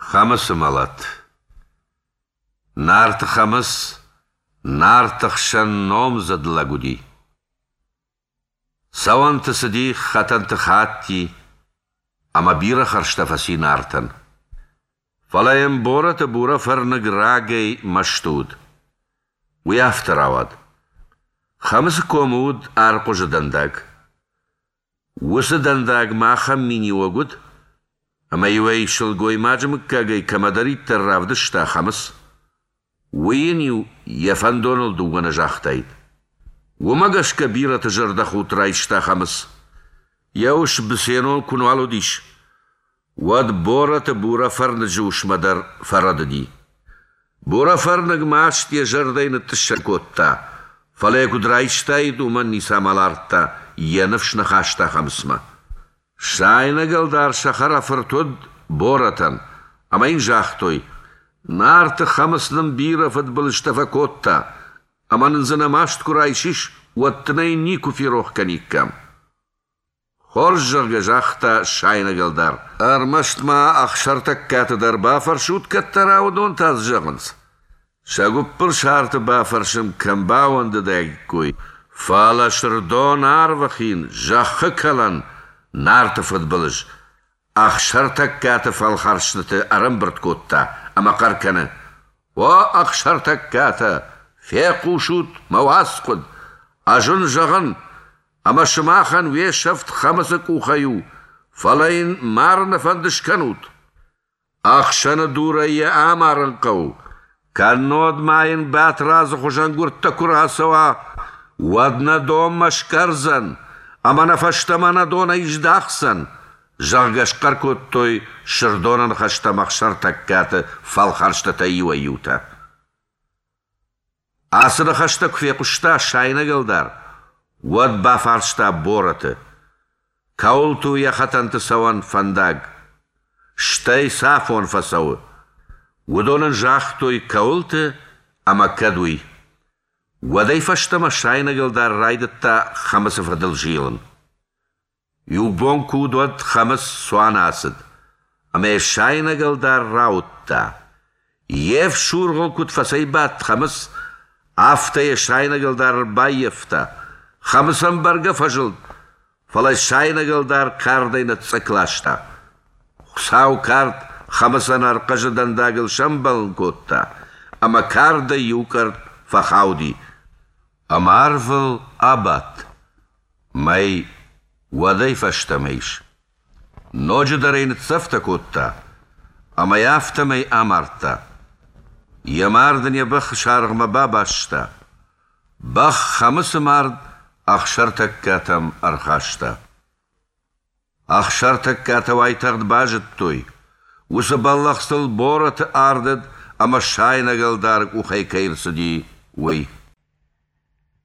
Хамысы малат. Нарты хамыс, нартықшан ном задлагуди. Саванты сыди хатанты хатти, ама бира харштафаси нартан. Фалаем бората бура фарныг рагей маштуд. Уяфтаравад. Хамысы комуд арқожы дандаг. Усы дандаг махам мини огуд, ама юэй шылгой маджымык кагай камадарит тарравды шта хамыс. Уйыню яфандоныл дугана жақтайд. Умагашка бираты жырдах утрай шта хамыс. Яуш бісенол кунвалу диш. Вад бората бура фарны жушмадар фарадыди. Бура фарныг маштия жырдайны тышакотта. Фалайку драйштайд уман нисамаларта. Янывшна хашта хамсма. Шайна галдар шахара фыртуд боратан. Амайн жахтой. Нарты хамысным бирафат былыштафа котта. Аманын занамашт курайшиш. Уаттынай нику фирох каниккам. Хоржырга жахта шайна галдар. Армаштма ахшартак катыдар бафаршут каттараудон таз жағынс. Шагуппыл шарты бафаршым камбауанды дайгкой. Фала шырдон арвахин, жақы калан, нарты футболыш. Ахшартак каты фалхаршныты арымбырт котта, ама қарканы. О, ахшартак каты, феқушут, мауасқуд, ажын жағын, ама шымахан вешафт хамысы кухаю, фалайын марны фандышканут. Ахшаны дурайы амарын қау, каннод майын бәт разы құжан гүртті күрасыва, Уадна дома шкарзан, амана фаштамана дона иждахсан. Жағгашқар көттой шырдонан хаштамақ шартаккаты фалхарштата юта. Асыны хашта күфеқушта шайна галдар. Уад бафаршта бораты. Каулту яхатанты саван фандаг. Штай сафон фасауы. Удонан жахтой каулты, ама кадуй. Уадай фаштама шайна галдар райдытта хамысы фадыл жиылын. Юбон кудуад хамыс суана асыд. Аме шайна галдар раутта. Ев шургол куд фасайбат хамыс афтая шайна галдар байефта. Хамысан барга фажыл. Фалай шайна галдар кардайна цыклашта. Хсау кард хамысан арқажыдан дагыл шамбалын котта. Ама карда юкард фахауди. Амарвал абат. Май уадай фаштамейш. Ноджи дарейн цафта котта. Ама яфтамей амарта. Ямардан я бах шаргма бабашта. Бах хамысы мард ахшартаккатам архашта. Ахшартакката вайтард бажыт той. Усы баллахсыл бораты ардыд, ама шайна галдарг ухай кайрсыди уй.